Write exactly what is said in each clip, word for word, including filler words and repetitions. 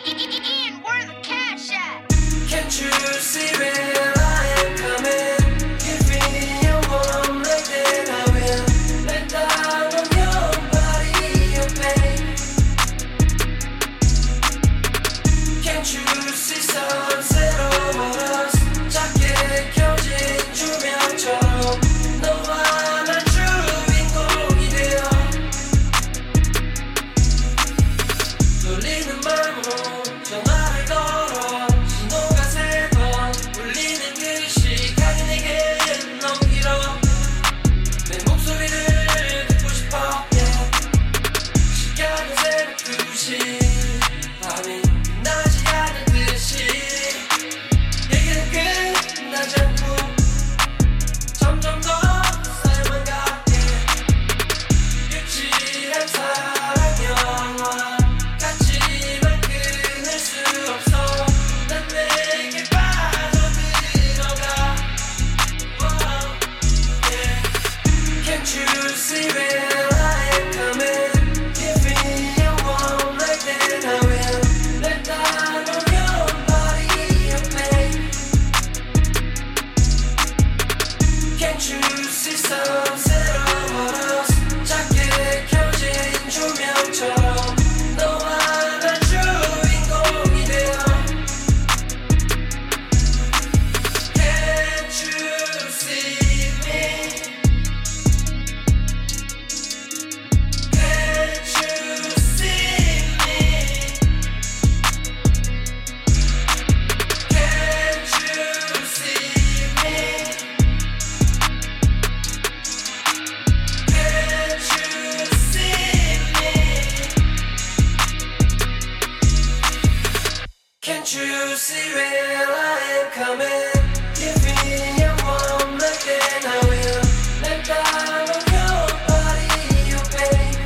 Ian, where the cash at? Can't you see where I am coming? Give me a warm like then I will let down on your body, your pain. Can't you see sunset over us? 작게 켜진 조명처럼 너와 난 주인공이 되어 떨리는 마음으로 전화를 걸어 신호가 세 번 울리는 그 시간이 내겐 너무 길어 내 목소리를 듣고 싶어 yeah. 시간은 새벽 두 시 밤이 끝나지 않은 듯이 얘기는 끝나지 않고 점점 더 쌓여만 가 yeah. 유치한 사랑 영화 같지만 끊을 수 없어 난 내게 빠져들어가 Whoa, yeah. Can't you see where I am coming? Give me a warm like then I will let down on your body your pain. Can't you see sunset over us? 작게 켜진 조명처럼 너와 난 주인공이 되어 Can't you see me? Can't you see me? Can't you see me? Can't you see me? Can't you see where I am coming? Give me a warm like then I will let down on your body your pain.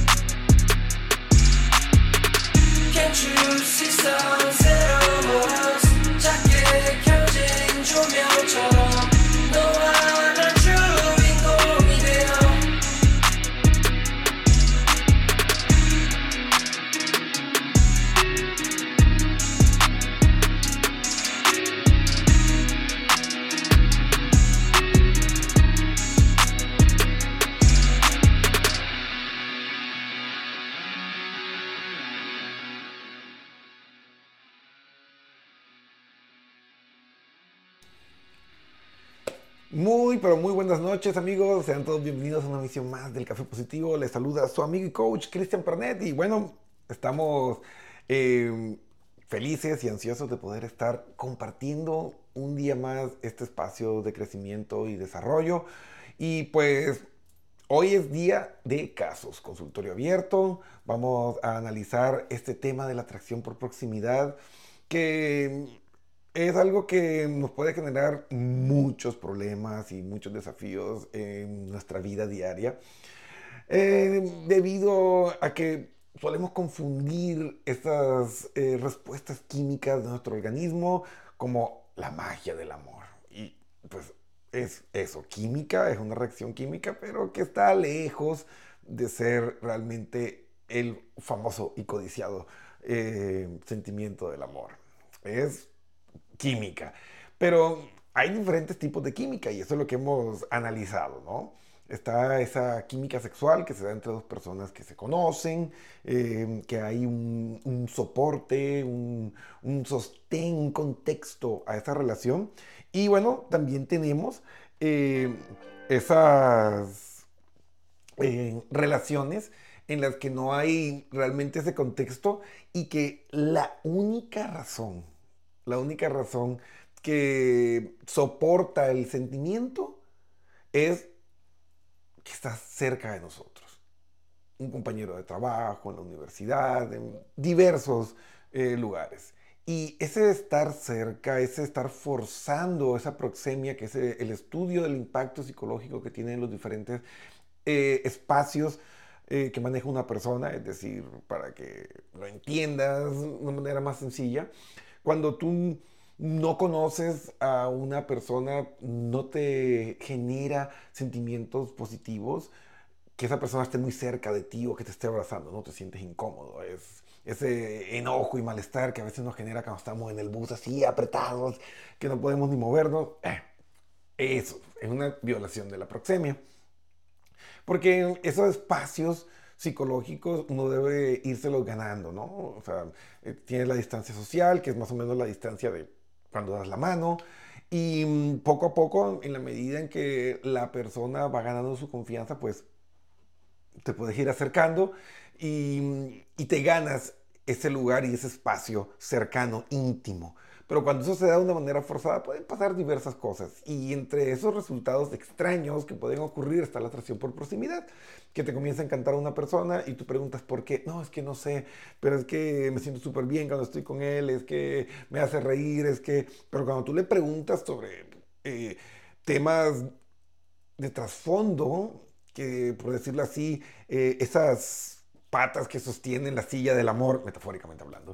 Can't you see sunset over us? 작게 켜진 조명처럼 너와 난 주인공이 되어 Muy, pero muy buenas noches, amigos. Sean todos bienvenidos a una emisión más del Café Positivo. Les saluda su amigo y coach Cristian Pernet. Y bueno, estamos eh, felices y ansiosos de poder estar compartiendo un día más este espacio de crecimiento y desarrollo. Y pues hoy es día de casos, consultorio abierto. Vamos a analizar este tema de la atracción por proximidad, que es algo que nos puede generar muchos problemas y muchos desafíos en nuestra vida diaria, eh, debido a que solemos confundir estas eh, respuestas químicas de nuestro organismo como la magia del amor. Y pues es eso, química, es una reacción química, pero que está lejos de ser realmente el famoso y codiciado eh, sentimiento del amor. Es química, pero hay diferentes tipos de química y eso es lo que hemos analizado, ¿no? Está esa química sexual que se da entre dos personas que se conocen, eh, que hay un, un soporte, un, un sostén, un contexto a esa relación. Y bueno, también tenemos eh, esas eh, relaciones en las que no hay realmente ese contexto y que la única razón, la única razón que soporta el sentimiento es que está cerca de nosotros. Un compañero de trabajo, en la universidad, en diversos eh, lugares. Y ese estar cerca, ese estar forzando esa proxemia, que es el estudio del impacto psicológico que tienen los diferentes eh, espacios eh, que maneja una persona, es decir, para que lo entiendas de una manera más sencilla, cuando tú no conoces a una persona, no te genera sentimientos positivos, que esa persona esté muy cerca de ti o que te esté abrazando, no te sientes incómodo. Es ese enojo y malestar que a veces nos genera cuando estamos en el bus así apretados, que no podemos ni movernos. Eh, eso es una violación de la proxemia. Porque en esos espacios psicológicos uno debe írselos ganando, ¿no? O sea, eh, tienes la distancia social, que es más o menos la distancia de cuando das la mano, y mm, poco a poco, en la medida en que la persona va ganando su confianza, pues te puedes ir acercando y, y te ganas ese lugar y ese espacio cercano, íntimo. Pero cuando eso se da de una manera forzada, pueden pasar diversas cosas. Y entre esos resultados extraños que pueden ocurrir está la atracción por proximidad. Que te comienza a encantar a una persona y tú preguntas por qué. No, es que no sé, pero es que me siento súper bien cuando estoy con él, es que me hace reír, es que... Pero cuando tú le preguntas sobre eh, temas de trasfondo, que por decirlo así, eh, esas patas que sostienen la silla del amor, metafóricamente hablando,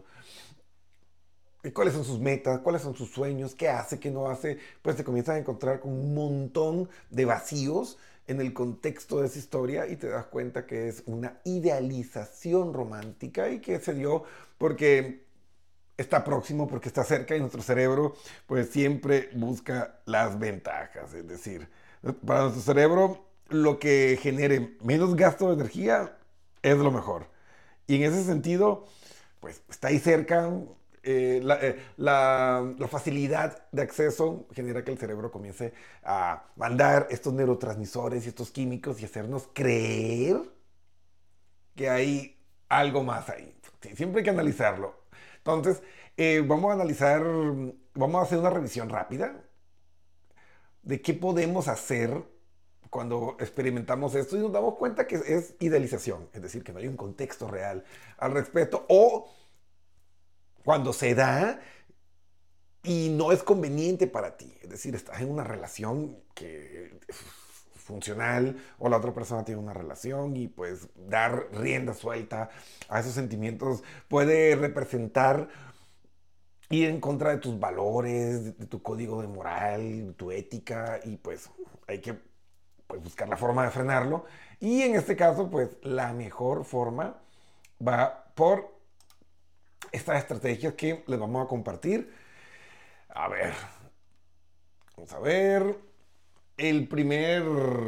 cuáles son sus metas, cuáles son sus sueños, qué hace, qué no hace, pues te comienzas a encontrar con un montón de vacíos en el contexto de esa historia y te das cuenta que es una idealización romántica y que se dio porque está próximo, porque está cerca y nuestro cerebro pues siempre busca las ventajas. Es decir, para nuestro cerebro lo que genere menos gasto de energía es lo mejor. Y en ese sentido, pues está ahí cerca. Eh, la, eh, la, la facilidad de acceso genera que el cerebro comience a mandar estos neurotransmisores y estos químicos y hacernos creer que hay algo más ahí. Sí, siempre hay que analizarlo. Entonces, eh, vamos a analizar, vamos a hacer una revisión rápida de qué podemos hacer cuando experimentamos esto y nos damos cuenta que es idealización, es decir, que no hay un contexto real al respecto, o cuando se da y no es conveniente para ti, es decir, estás en una relación que es funcional o la otra persona tiene una relación y pues dar rienda suelta a esos sentimientos puede representar ir en contra de tus valores, de, de tu código de moral, tu ética y pues hay que pues, buscar la forma de frenarlo y en este caso pues la mejor forma va por estas estrategias que les vamos a compartir. A ver, vamos a ver. El primer,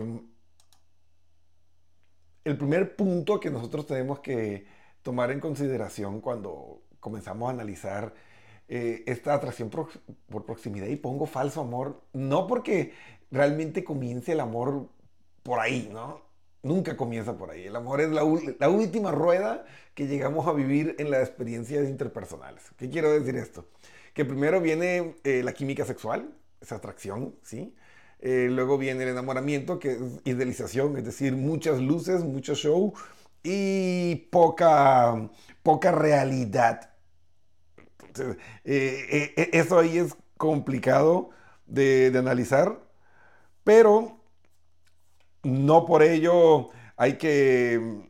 el primer punto que nosotros tenemos que tomar en consideración cuando comenzamos a analizar eh, esta atracción por, por proximidad, y pongo falso amor, no porque realmente comience el amor por ahí, ¿no? Nunca comienza por ahí. El amor es la, la última rueda que llegamos a vivir en las experiencias interpersonales. ¿Qué quiero decir esto? Que primero viene eh, la química sexual, esa atracción, ¿sí? Eh, luego viene el enamoramiento, que es idealización, es decir, muchas luces, mucho show y poca, poca realidad. Entonces, eh, eh, eso ahí es complicado de, de analizar, pero no por ello hay que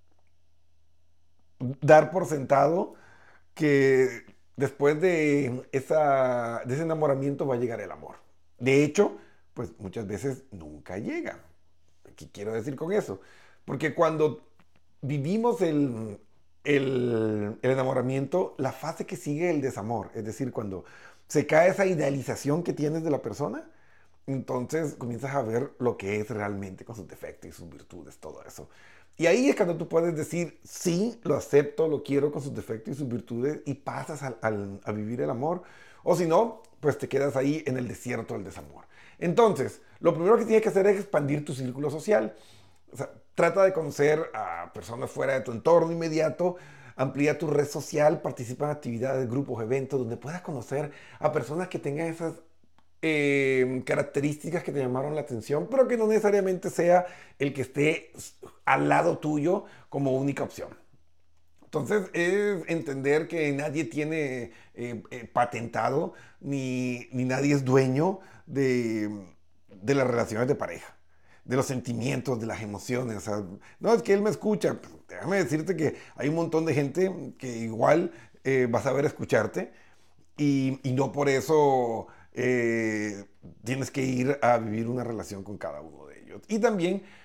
dar por sentado que después de, esa, de ese enamoramiento va a llegar el amor. De hecho, pues muchas veces nunca llega. ¿Qué quiero decir con eso? Porque cuando vivimos el, el, el enamoramiento, la fase que sigue el desamor, es decir, cuando se cae esa idealización que tienes de la persona, entonces comienzas a ver lo que es realmente con sus defectos y sus virtudes, todo eso. Y ahí es cuando tú puedes decir, sí, lo acepto, lo quiero con sus defectos y sus virtudes y pasas al, al, a vivir el amor. O si no, pues te quedas ahí en el desierto del desamor. Entonces, lo primero que tienes que hacer es expandir tu círculo social. O sea, trata de conocer a personas fuera de tu entorno inmediato, amplía tu red social, participa en actividades, grupos, eventos, donde puedas conocer a personas que tengan esas Eh, características que te llamaron la atención, pero que no necesariamente sea el que esté al lado tuyo como única opción. Entonces es entender que nadie tiene eh, eh, patentado ni, ni nadie es dueño de, de las relaciones de pareja, de los sentimientos, de las emociones. O sea, no es que él me escucha. Déjame decirte que hay un montón de gente que igual eh, va a saber escucharte y, y no por eso Eh, tienes que ir a vivir una relación con cada uno de ellos. Y también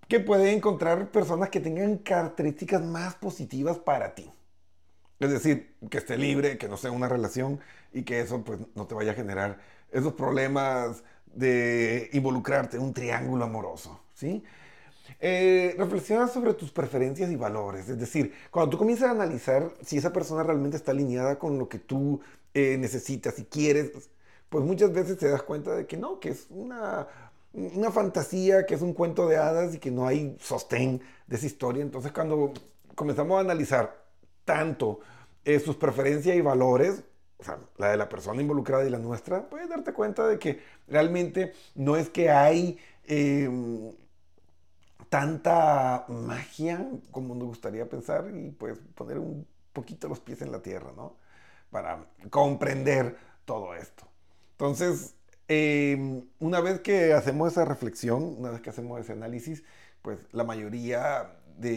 que puede encontrar personas que tengan características más positivas para ti. Es decir, que esté libre, que no sea una relación y que eso pues no te vaya a generar esos problemas de involucrarte en un triángulo amoroso, ¿sí? Eh, reflexiona sobre tus preferencias y valores. Es decir, cuando tú comienzas a analizar si esa persona realmente está alineada con lo que tú eh, necesitas y quieres, pues muchas veces te das cuenta de que no, que es una, una fantasía, que es un cuento de hadas y que no hay sostén de esa historia. Entonces, cuando comenzamos a analizar tanto eh, sus preferencias y valores, o sea, la de la persona involucrada y la nuestra, puedes darte cuenta de que realmente no es que hay eh, tanta magia como nos gustaría pensar y pues poner un poquito los pies en la tierra, ¿no? Para comprender todo esto. Entonces, eh, una vez que hacemos esa reflexión, una vez que hacemos ese análisis, pues la mayoría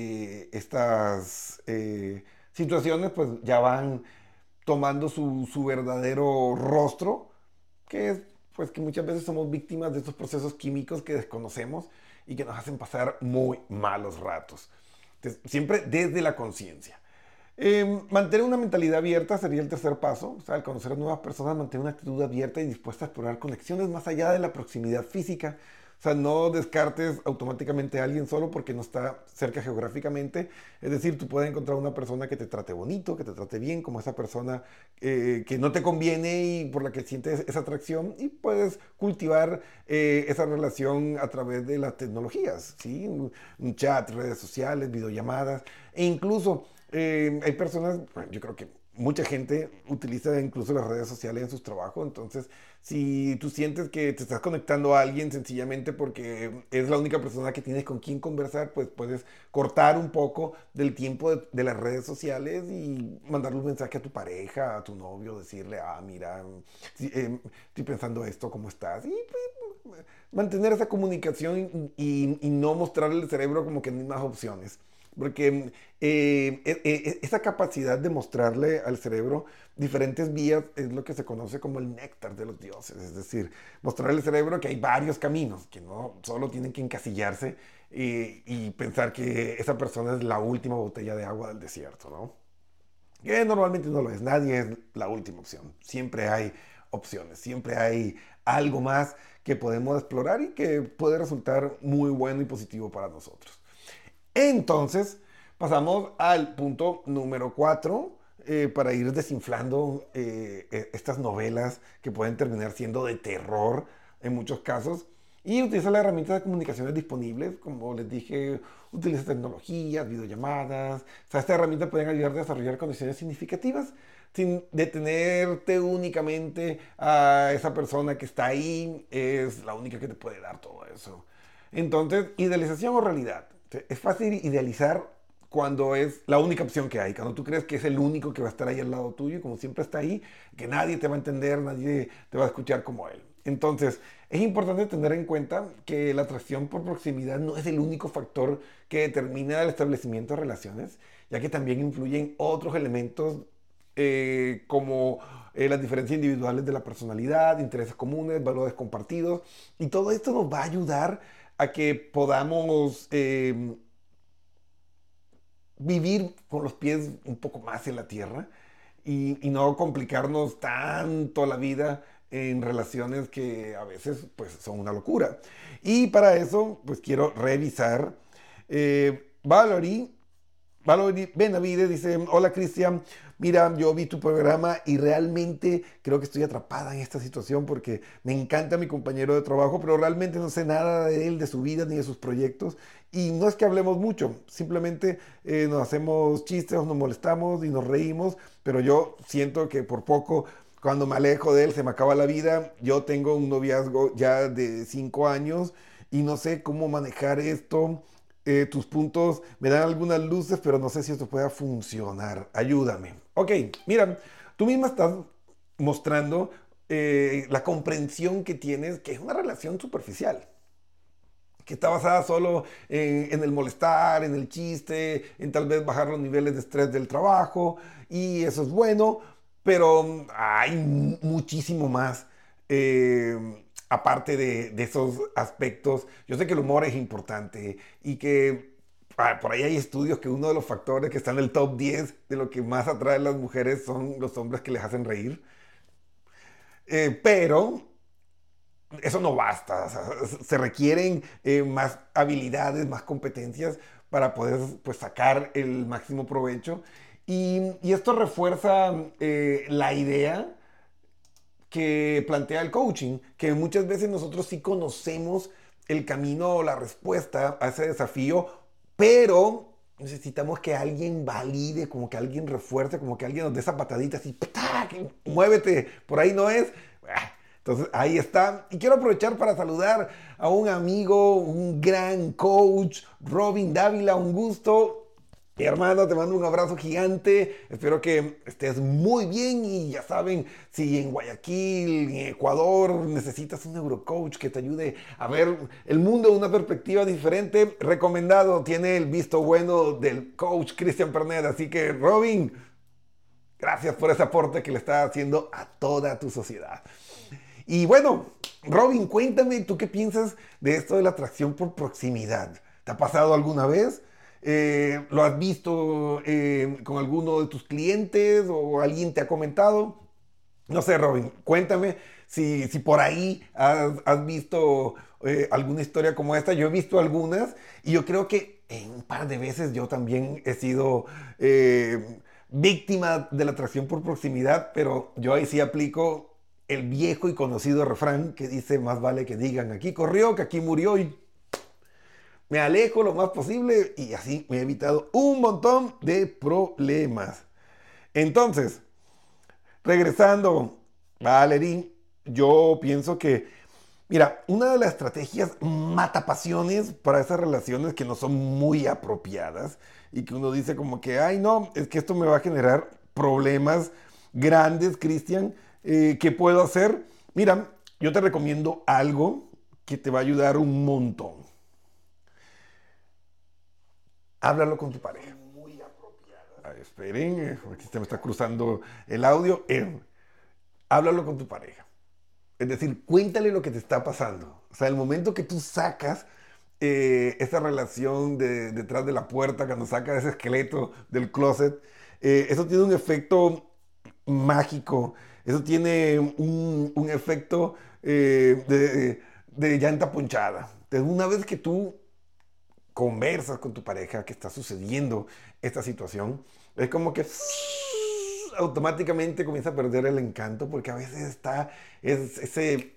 de estas eh, situaciones pues ya van tomando su, su verdadero rostro, que es pues que muchas veces somos víctimas de estos procesos químicos que desconocemos y que nos hacen pasar muy malos ratos. Entonces, siempre desde la conciencia. Eh, mantener una mentalidad abierta sería el tercer paso. O sea, al conocer a nuevas personas, mantener una actitud abierta y dispuesta a explorar conexiones más allá de la proximidad física. O sea, no descartes automáticamente a alguien solo porque no está cerca geográficamente. Es decir, tú puedes encontrar una persona que te trate bonito, que te trate bien, como esa persona eh, que no te conviene y por la que sientes esa atracción. Y puedes cultivar eh, esa relación a través de las tecnologías, ¿sí? Un, un chat, redes sociales, videollamadas. E incluso eh, hay personas, bueno, yo creo que mucha gente utiliza incluso las redes sociales en sus trabajos. Entonces, si tú sientes que te estás conectando a alguien sencillamente porque es la única persona que tienes con quien conversar, pues puedes cortar un poco del tiempo de, de las redes sociales y mandarle un mensaje a tu pareja, a tu novio, decirle, ah, mira, sí, eh, estoy pensando esto, ¿cómo estás? Y pues, mantener esa comunicación y, y no mostrarle al cerebro como que no hay más opciones. Porque eh, eh, eh, esa capacidad de mostrarle al cerebro diferentes vías es lo que se conoce como el néctar de los dioses. Es decir, mostrarle al cerebro que hay varios caminos, que no solo tienen que encasillarse eh, y pensar que esa persona es la última botella de agua del desierto, ¿no? Que normalmente no lo es. Nadie es la última opción. Siempre hay opciones, siempre hay algo más que podemos explorar y que puede resultar muy bueno y positivo para nosotros. Entonces, pasamos al punto número cuatro eh, para ir desinflando eh, estas novelas que pueden terminar siendo de terror en muchos casos. Y utiliza las herramientas de comunicaciones disponibles, como les dije, utiliza tecnologías, videollamadas. O sea, estas herramientas pueden ayudar a desarrollar conexiones significativas sin detenerte únicamente a esa persona que está ahí, es la única que te puede dar todo eso. Entonces, idealización o realidad. Es fácil idealizar cuando es la única opción que hay, cuando tú crees que es el único que va a estar ahí al lado tuyo, como siempre está ahí, que nadie te va a entender, nadie te va a escuchar como él. Entonces, es importante tener en cuenta que la atracción por proximidad no es el único factor que determina el establecimiento de relaciones, ya que también influyen otros elementos eh, como eh, las diferencias individuales de la personalidad, intereses comunes, valores compartidos, y todo esto nos va a ayudar a que podamos eh, vivir con los pies un poco más en la tierra y, y no complicarnos tanto la vida en relaciones que a veces pues son una locura. Y para eso pues quiero revisar eh, Valerie Valerie Benavides dice, hola Cristian, mira, yo vi tu programa y realmente creo que estoy atrapada en esta situación porque me encanta mi compañero de trabajo, pero realmente no sé nada de él, de su vida ni de sus proyectos. Y no es que hablemos mucho, simplemente eh, nos hacemos chistes, nos molestamos y nos reímos, pero yo siento que por poco, cuando me alejo de él, se me acaba la vida. Yo tengo un noviazgo ya de cinco años y no sé cómo manejar esto. Eh, tus puntos me dan algunas luces, pero no sé si esto pueda funcionar. Ayúdame. Ok, mira, tú misma estás mostrando eh, la comprensión que tienes, que es una relación superficial, que está basada solo en, en el molestar, en el chiste, en tal vez bajar los niveles de estrés del trabajo, y eso es bueno, pero hay muchísimo más eh, aparte de, de esos aspectos, yo sé que el humor es importante y que ah, por ahí hay estudios que uno de los factores que está en el top diez de lo que más atrae a las mujeres son los hombres que les hacen reír. Eh, pero eso no basta, o sea, se requieren eh, más habilidades, más competencias para poder pues, sacar el máximo provecho. Y, y esto refuerza eh, la idea que plantea el coaching, que muchas veces nosotros sí conocemos el camino o la respuesta a ese desafío, pero necesitamos que alguien valide, como que alguien refuerce, como que alguien nos dé esa patadita así, ¡tac! Muévete, por ahí no es. Entonces ahí está. Y quiero aprovechar para saludar a un amigo, un gran coach, Robin Dávila, un gusto. Mi hermano, te mando un abrazo gigante. Espero que estés muy bien y ya saben, si en Guayaquil, en Ecuador, necesitas un neurocoach que te ayude a ver el mundo de una perspectiva diferente, recomendado. Tiene el visto bueno del coach Cristian Pernet. Así que, Robin, gracias por ese aporte que le estás haciendo a toda tu sociedad. Y bueno, Robin, cuéntame, ¿tú qué piensas de esto de la atracción por proximidad? ¿Te ha pasado alguna vez? Eh, ¿Lo has visto eh, con alguno de tus clientes o alguien te ha comentado? No sé, Robin, cuéntame si, si por ahí has, has visto eh, alguna historia como esta. Yo he visto algunas y yo creo que en un par de veces yo también he sido eh, víctima de la atracción por proximidad, pero yo ahí sí aplico el viejo y conocido refrán que dice: más vale que digan aquí corrió que aquí murió, y me alejo lo más posible y así me he evitado un montón de problemas. Entonces, regresando, Valerie, yo pienso que, mira, una de las estrategias matapasiones para esas relaciones que no son muy apropiadas y que uno dice como que, ay no, es que esto me va a generar problemas grandes, Cristian, eh, ¿qué puedo hacer? Mira, yo te recomiendo algo que te va a ayudar un montón. Háblalo con tu pareja. Ay, esperen, eh, aquí se me está cruzando el audio. Eh, háblalo con tu pareja. Es decir, cuéntale lo que te está pasando. O sea, el momento que tú sacas eh, esa relación de, detrás de la puerta, cuando sacas ese esqueleto del closet, eh, eso tiene un efecto mágico. Eso tiene un, un efecto eh, de, de llanta ponchada. Entonces, una vez que tú conversas con tu pareja que está sucediendo esta situación, es como que automáticamente comienza a perder el encanto, porque a veces está es, ese,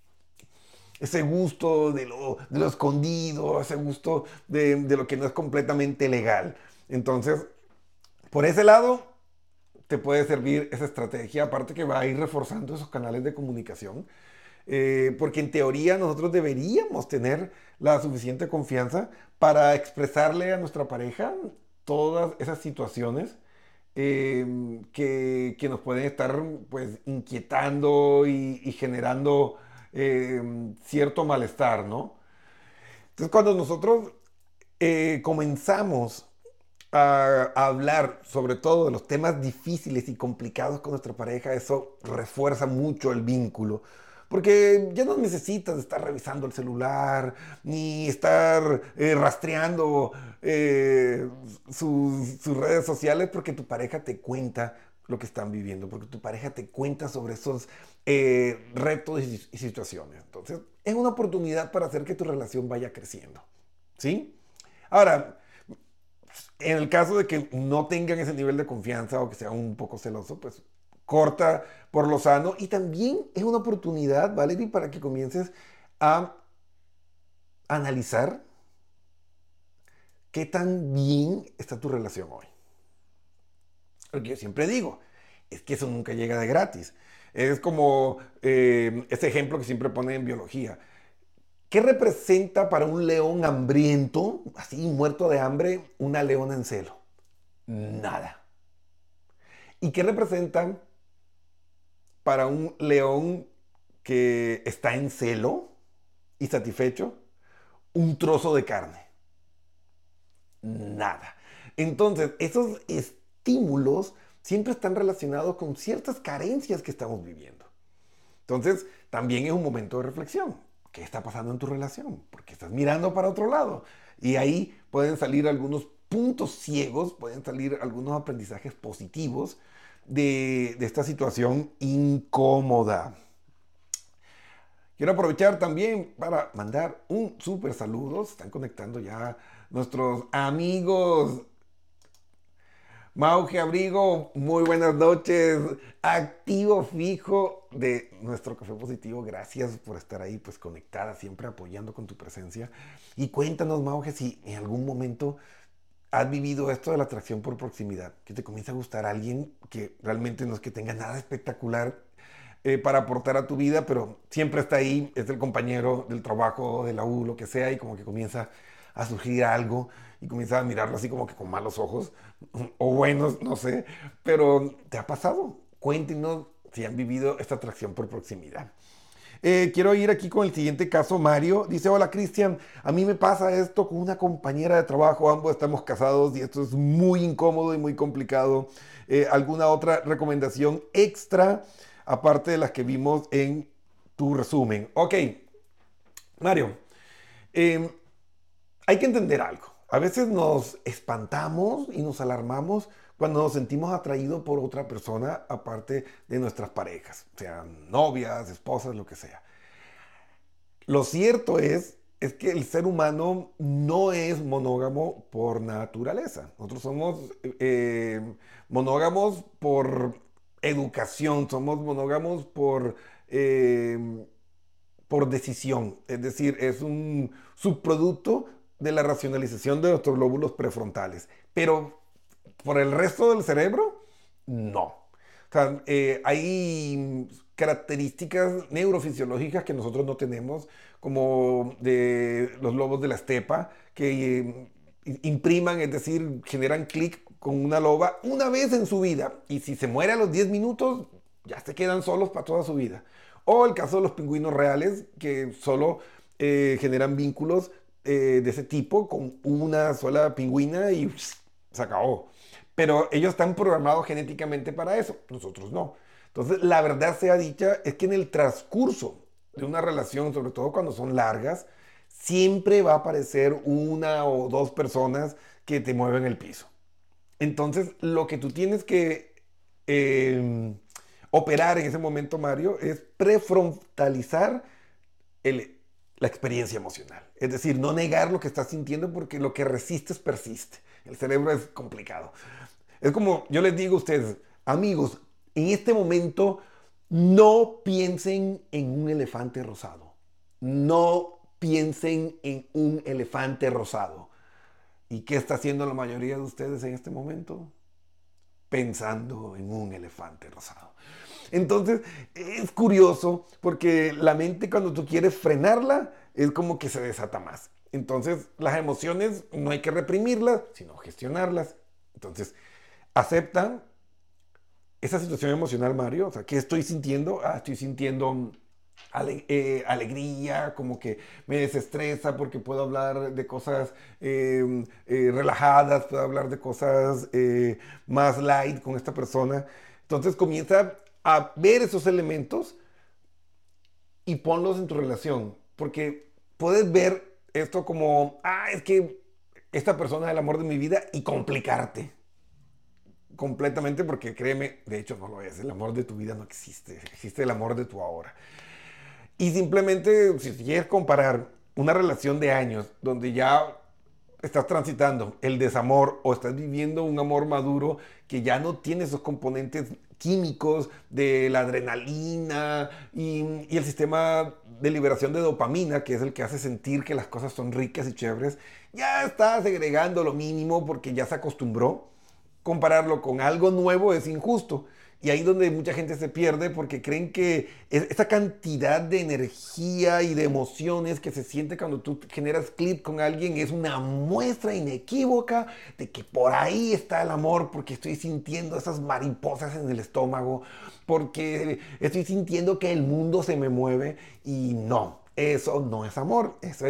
ese gusto de lo, de lo escondido, ese gusto de, de lo que no es completamente legal. Entonces, por ese lado, te puede servir esa estrategia, aparte que va a ir reforzando esos canales de comunicación, eh, porque en teoría nosotros deberíamos tener la suficiente confianza para expresarle a nuestra pareja todas esas situaciones eh, que, que nos pueden estar pues inquietando y, y generando eh, cierto malestar, ¿no? Entonces, cuando nosotros eh, comenzamos a, a hablar sobre todo de los temas difíciles y complicados con nuestra pareja, eso refuerza mucho el vínculo. Porque ya no necesitas estar revisando el celular, ni estar eh, rastreando eh, sus, sus redes sociales, porque tu pareja te cuenta lo que están viviendo, porque tu pareja te cuenta sobre esos eh, retos y, y situaciones. Entonces, es una oportunidad para hacer que tu relación vaya creciendo, ¿sí? Ahora, en el caso de que no tengan ese nivel de confianza o que sea un poco celoso, pues corta por lo sano. Y también es una oportunidad, Valerie, para que comiences a analizar qué tan bien está tu relación hoy. Porque yo siempre digo, es que eso nunca llega de gratis. Es como eh, ese ejemplo que siempre pone en biología. ¿Qué representa para un león hambriento, así muerto de hambre, una leona en celo? Nada. ¿Y qué representan para un león que está en celo y satisfecho? Un trozo de carne. Nada. Entonces, esos estímulos siempre están relacionados con ciertas carencias que estamos viviendo. Entonces, también es un momento de reflexión. ¿Qué está pasando en tu relación? Porque estás mirando para otro lado. Y ahí pueden salir algunos puntos ciegos, pueden salir algunos aprendizajes positivos de, de esta situación incómoda. Quiero aprovechar también para mandar un súper saludo. Se están conectando ya nuestros amigos. Mauge Abrigo, muy buenas noches. Activo fijo de nuestro Café Positivo. Gracias por estar ahí, pues conectada, siempre apoyando con tu presencia. Y cuéntanos, Mauge, si en algún momento has vivido esto de la atracción por proximidad, que te comienza a gustar alguien que realmente no es que tenga nada espectacular eh, para aportar a tu vida, pero siempre está ahí, es el compañero del trabajo, de la U, lo que sea, y como que comienza a surgir algo y comienza a mirarlo así como que con malos ojos, o buenos, no sé, pero ¿te ha pasado? Cuéntenos si han vivido esta atracción por proximidad. Eh, quiero ir aquí con el siguiente caso. Mario dice: hola Cristian, a mí me pasa esto con una compañera de trabajo, ambos estamos casados y esto es muy incómodo y muy complicado. Eh, ¿Alguna otra recomendación extra aparte de las que vimos en tu resumen? Ok, Mario, eh, hay que entender algo. A veces nos espantamos y nos alarmamos cuando nos sentimos atraídos por otra persona aparte de nuestras parejas, sean novias, esposas, lo que sea. Lo cierto es, es que el ser humano no es monógamo por naturaleza. Nosotros somos eh, monógamos por educación, somos monógamos por, eh, por decisión. Es decir, es un subproducto de la racionalización de nuestros lóbulos prefrontales. Pero por el resto del cerebro, no. O sea, eh, hay características neurofisiológicas que nosotros no tenemos, como de los lobos de la estepa, que eh, impriman, es decir, generan clic con una loba una vez en su vida. Y si se muere a los diez minutos, ya se quedan solos para toda su vida. O el caso de los pingüinos reales, que solo eh, generan vínculos eh, de ese tipo con una sola pingüina y pss, se acabó. Pero ellos están programados genéticamente para eso, nosotros no. Entonces, la verdad sea dicha, es que en el transcurso de una relación, sobre todo cuando son largas, siempre va a aparecer una o dos personas que te mueven el piso. Entonces, lo que tú tienes que eh, operar en ese momento, Mario, es prefrontalizar el, la experiencia emocional. Es decir, no negar lo que estás sintiendo porque lo que resistes persiste. El cerebro es complicado. Es como yo les digo a ustedes, amigos, en este momento no piensen en un elefante rosado. No piensen en un elefante rosado. ¿Y qué está haciendo la mayoría de ustedes en este momento? Pensando en un elefante rosado. Entonces, es curioso porque la mente, cuando tú quieres frenarla, es como que se desata más. Entonces, las emociones no hay que reprimirlas, sino gestionarlas. Entonces, acepta esa situación emocional, Mario. O sea, ¿qué estoy sintiendo? Ah, estoy sintiendo ale eh, alegría, como que me desestresa porque puedo hablar de cosas eh, eh, relajadas, puedo hablar de cosas eh, más light con esta persona. Entonces comienza a ver esos elementos y ponlos en tu relación, porque puedes ver esto como, ah, es que esta persona es el amor de mi vida, y complicarte completamente, porque créeme, de hecho no lo es. El amor de tu vida no existe, existe el amor de tu ahora. Y simplemente, si quieres comparar una relación de años donde ya estás transitando el desamor o estás viviendo un amor maduro que ya no tiene esos componentes químicos de la adrenalina y, y el sistema de liberación de dopamina, que es el que hace sentir que las cosas son ricas y chéveres, ya está segregando lo mínimo porque ya se acostumbró. Compararlo con algo nuevo es injusto. Y ahí donde mucha gente se pierde, porque creen que esa cantidad de energía y de emociones que se siente cuando tú generas clip con alguien es una muestra inequívoca de que por ahí está el amor, porque estoy sintiendo esas mariposas en el estómago, porque estoy sintiendo que el mundo se me mueve. Y no, eso no es amor, eso es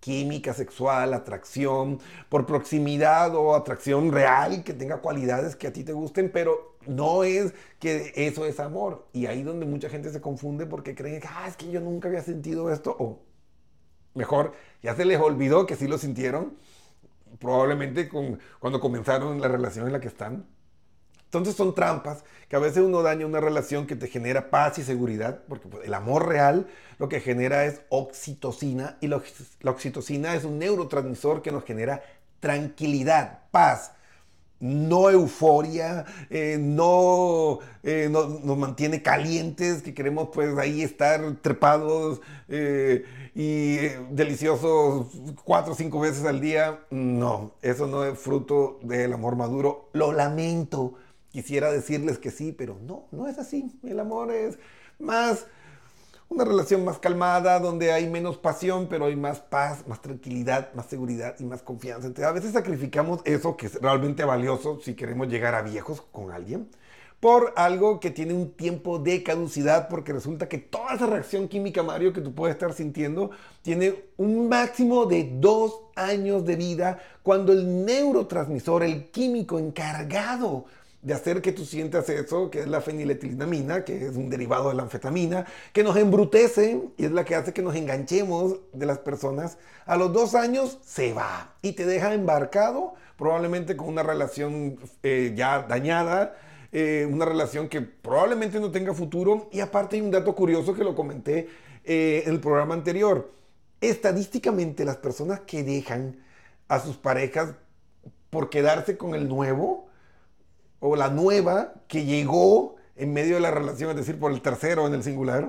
química sexual, atracción, por proximidad o atracción real que tenga cualidades que a ti te gusten, pero no es que eso es amor. Y ahí donde mucha gente se confunde porque creen que ah, es que yo nunca había sentido esto, o mejor, ya se les olvidó que sí lo sintieron, probablemente con, cuando comenzaron la relación en la que están. Entonces son trampas que a veces uno daña una relación que te genera paz y seguridad, porque pues, el amor real lo que genera es oxitocina, y la, la oxitocina es un neurotransmisor que nos genera tranquilidad, paz, no euforia, eh, no eh, no, nos mantiene calientes, que queremos pues ahí estar trepados eh, y eh, deliciosos cuatro o cinco veces al día. No, eso no es fruto del amor maduro. Lo lamento. Quisiera decirles que sí, pero no, no es así. El amor es más una relación más calmada, donde hay menos pasión, pero hay más paz, más tranquilidad, más seguridad y más confianza. Entonces, a veces sacrificamos eso que es realmente valioso si queremos llegar a viejos con alguien, por algo que tiene un tiempo de caducidad, porque resulta que toda esa reacción química, Mario, que tú puedes estar sintiendo, tiene un máximo de dos años de vida, cuando el neurotransmisor, el químico encargado de hacer que tú sientas eso, que es la feniletilamina, que es un derivado de la anfetamina, que nos embrutece y es la que hace que nos enganchemos de las personas, a los dos años se va y te deja embarcado, probablemente con una relación eh, ya dañada, eh, una relación que probablemente no tenga futuro. Y aparte hay un dato curioso que lo comenté eh, en el programa anterior. Estadísticamente, las personas que dejan a sus parejas por quedarse con el nuevo, o la nueva que llegó en medio de la relación, es decir, por el tercero en el singular,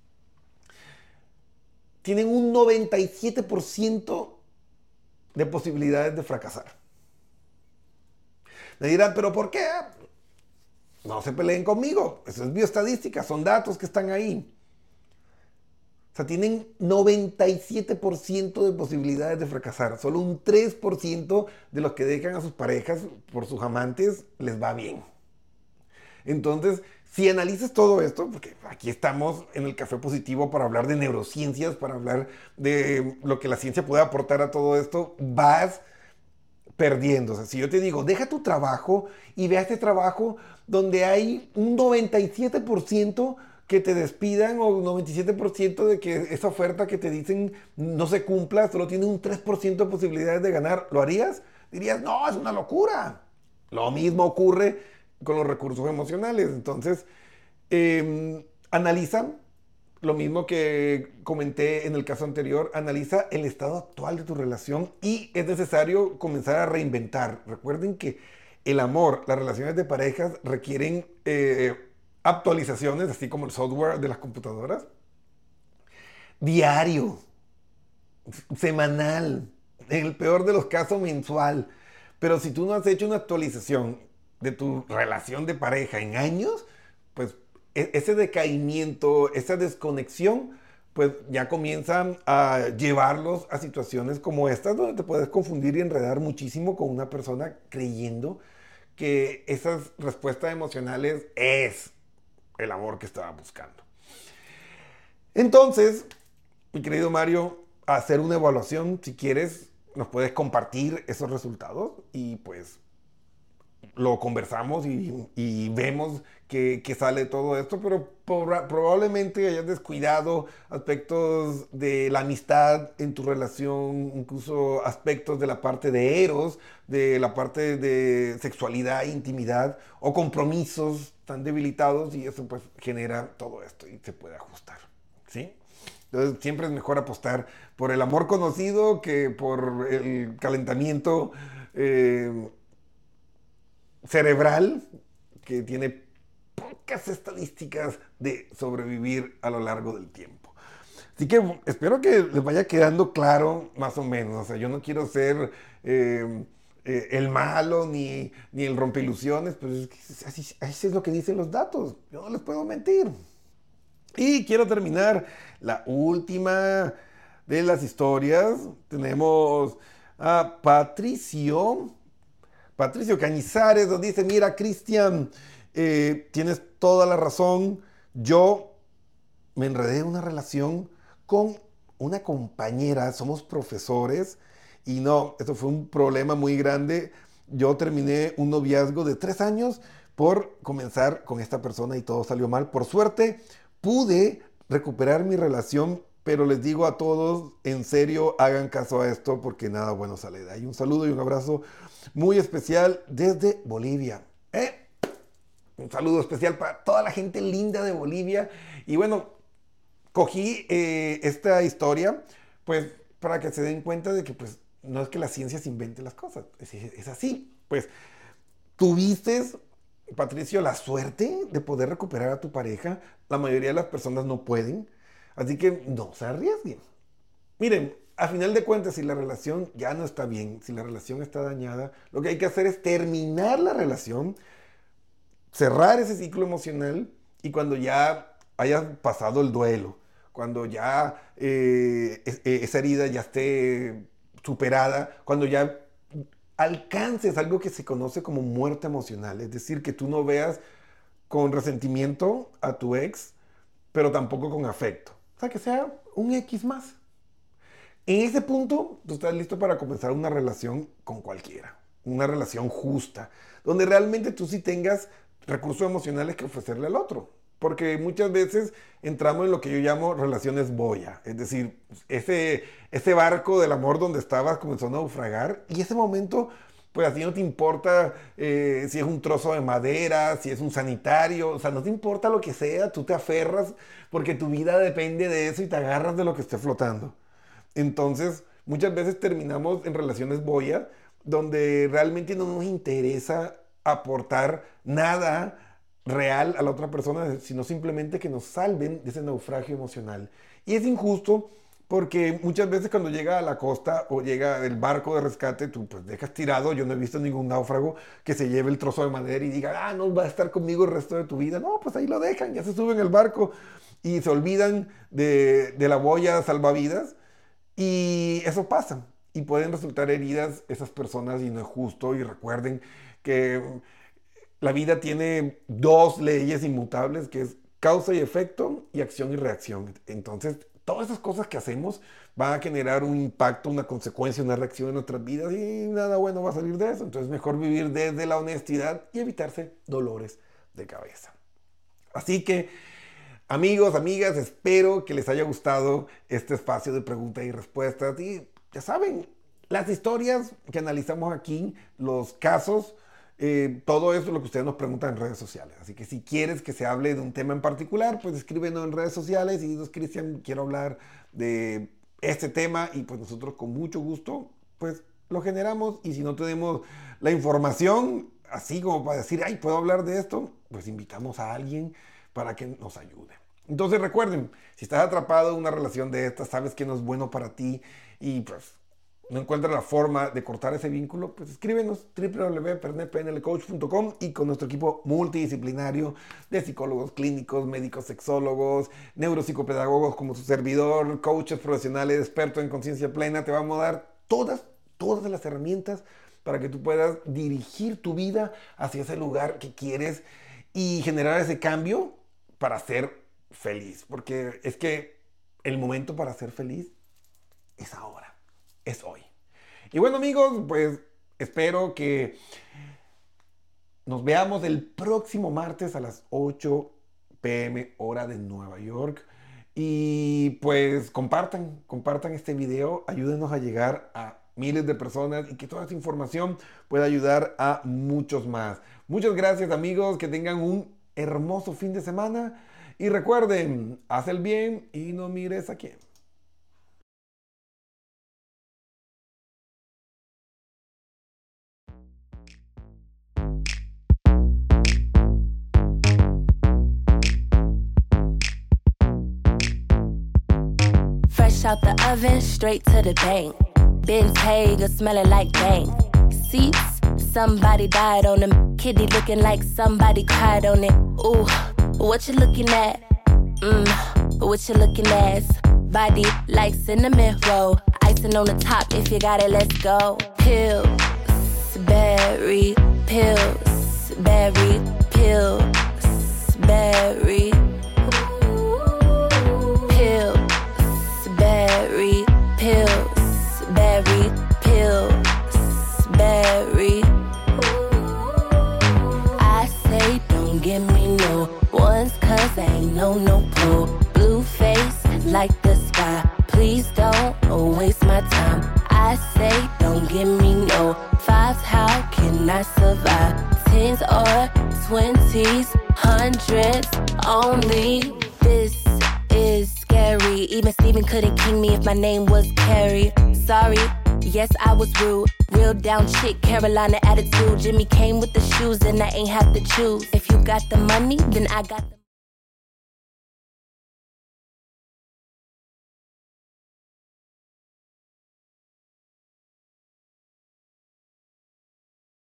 tienen un noventa y siete por ciento de posibilidades de fracasar. Me dirán, ¿pero por qué? No se peleen conmigo, eso es bioestadística, son datos que están ahí. O sea, tienen noventa y siete por ciento de posibilidades de fracasar. Solo un tres por ciento de los que dejan a sus parejas por sus amantes les va bien. Entonces, si analizas todo esto, porque aquí estamos en el Café Positivo para hablar de neurociencias, para hablar de lo que la ciencia puede aportar a todo esto, vas perdiendo. O sea, si yo te digo, deja tu trabajo y ve a este trabajo donde hay un noventa y siete por ciento que te despidan, o noventa y siete por ciento de que esa oferta que te dicen no se cumpla, solo tiene un tres por ciento de posibilidades de ganar, ¿lo harías? Dirías, no, es una locura. Lo mismo ocurre con los recursos emocionales. Entonces, eh, analiza lo mismo que comenté en el caso anterior, analiza el estado actual de tu relación y es necesario comenzar a reinventar. Recuerden que el amor, las relaciones de parejas requieren eh, actualizaciones, así como el software de las computadoras, diario, semanal, en el peor de los casos mensual. Pero si tú no has hecho una actualización de tu relación de pareja en años, pues ese decaimiento, esa desconexión, pues ya comienzan a llevarlos a situaciones como estas, donde te puedes confundir y enredar muchísimo con una persona creyendo que esas respuestas emocionales es el amor que estaba buscando. Entonces, mi querido Mario, hacer una evaluación, si quieres, nos puedes compartir esos resultados y pues lo conversamos y, y vemos que, que sale todo esto, pero por, probablemente hayas descuidado aspectos de la amistad en tu relación, incluso aspectos de la parte de eros, de la parte de sexualidad e intimidad, o compromisos tan debilitados, y eso pues genera todo esto y se puede ajustar, ¿sí? Entonces siempre es mejor apostar por el amor conocido que por el calentamiento eh, cerebral, que tiene pocas estadísticas de sobrevivir a lo largo del tiempo. Así que espero que les vaya quedando claro más o menos. O sea, yo no quiero ser eh, eh, el malo ni, ni el rompeilusiones, pero es que así, así es lo que dicen los datos. Yo no les puedo mentir. Y quiero terminar la última de las historias. Tenemos a Patricio. Patricio Cañizares nos dice, mira, Cristian, eh, tienes toda la razón. Yo me enredé en una relación con una compañera, somos profesores, y no, eso fue un problema muy grande. Yo terminé un noviazgo de tres años por comenzar con esta persona y todo salió mal. Por suerte, pude recuperar mi relación, pero les digo a todos, en serio, hagan caso a esto porque nada bueno sale de ahí. Un saludo y un abrazo muy especial desde Bolivia. ¿Eh? Un saludo especial para toda la gente linda de Bolivia. Y bueno, cogí eh, esta historia pues para que se den cuenta de que pues no es que la ciencia se invente las cosas, es, es así. Pues tuviste, Patricio, la suerte de poder recuperar a tu pareja. La mayoría de las personas no pueden, así que no se arriesguen. Miren, a final de cuentas, si la relación ya no está bien, si la relación está dañada, lo que hay que hacer es terminar la relación, cerrar ese ciclo emocional, y cuando ya haya pasado el duelo, cuando ya eh, esa herida ya esté superada, cuando ya alcances algo que se conoce como muerte emocional, es decir, que tú no veas con resentimiento a tu ex, pero tampoco con afecto, o sea, que sea un X más. En ese punto, tú estás listo para comenzar una relación con cualquiera, una relación justa, donde realmente tú sí tengas recursos emocionales que ofrecerle al otro. Porque muchas veces entramos en lo que yo llamo relaciones boya. Es decir, ese, ese barco del amor donde estabas comenzó a naufragar, y ese momento, pues a ti no te importa eh, si es un trozo de madera, si es un sanitario, o sea, no te importa lo que sea, tú te aferras porque tu vida depende de eso y te agarras de lo que esté flotando. Entonces, muchas veces terminamos en relaciones boya, donde realmente no nos interesa aportar nada real a la otra persona, sino simplemente que nos salven de ese naufragio emocional. Y es injusto porque muchas veces cuando llega a la costa o llega el barco de rescate, tú pues dejas tirado. Yo no he visto ningún náufrago que se lleve el trozo de madera y diga, ah, no va a estar conmigo el resto de tu vida. No, pues ahí lo dejan, ya se suben al barco y se olvidan de, de la boya salvavidas, y eso pasa. Y pueden resultar heridas esas personas y no es justo. Y recuerden que la vida tiene dos leyes inmutables, que es causa y efecto y acción y reacción. Entonces, todas esas cosas que hacemos van a generar un impacto, una consecuencia, una reacción en nuestras vidas, y nada bueno va a salir de eso. Entonces, mejor vivir desde la honestidad y evitarse dolores de cabeza. Así que, amigos, amigas, espero que les haya gustado este espacio de preguntas y respuestas. Y ya saben, las historias que analizamos aquí, los casos, Eh, todo eso es lo que ustedes nos preguntan en redes sociales. Así que si quieres que se hable de un tema en particular, pues escríbenos en redes sociales y dinos, Cristian, quiero hablar de este tema, y pues nosotros con mucho gusto pues lo generamos. Y si no tenemos la información así como para decir, ay, puedo hablar de esto, pues invitamos a alguien para que nos ayude. Entonces recuerden, si estás atrapado en una relación de estas, sabes que no es bueno para ti y pues no encuentras la forma de cortar ese vínculo, pues escríbenos w w w punto pernet p n l coach punto com, y con nuestro equipo multidisciplinario de psicólogos clínicos, médicos, sexólogos, neuropsicopedagogos como su servidor, coaches profesionales, expertos en conciencia plena, te vamos a dar todas, todas las herramientas para que tú puedas dirigir tu vida hacia ese lugar que quieres y generar ese cambio para ser feliz. Porque es que el momento para ser feliz es ahora. Es hoy. Y bueno, amigos, pues espero que nos veamos el próximo martes a las ocho p m hora de Nueva York. Y pues compartan, compartan este video, ayúdenos a llegar a miles de personas y que toda esta información pueda ayudar a muchos más. Muchas gracias, amigos, que tengan un hermoso fin de semana y recuerden, haz el bien y no mires a quién. Fresh out the oven, straight to the bank. Bentayga smelling like bank. Seats, somebody died on them. Kitty looking like somebody cried on it. Ooh, what you looking at? Mmm, what you looking at? Body like cinnamon roll. Icing on the top, if you got it, let's go. Pills, berry, pills, berry, pills, berry. Pills, berry. give me no ones, cause I ain't no no pull. Blue face like the sky, please don't waste my time. I say don't give me no fives, how can I survive? Tens or twenties, hundreds only. This is scary, even Steven couldn't king me if my name was Carrie. Sorry, yes I was rude. Real down chick, Carolina attitude. Jimmy came with the shoes and I ain't have to choose. If you got the money, then I got the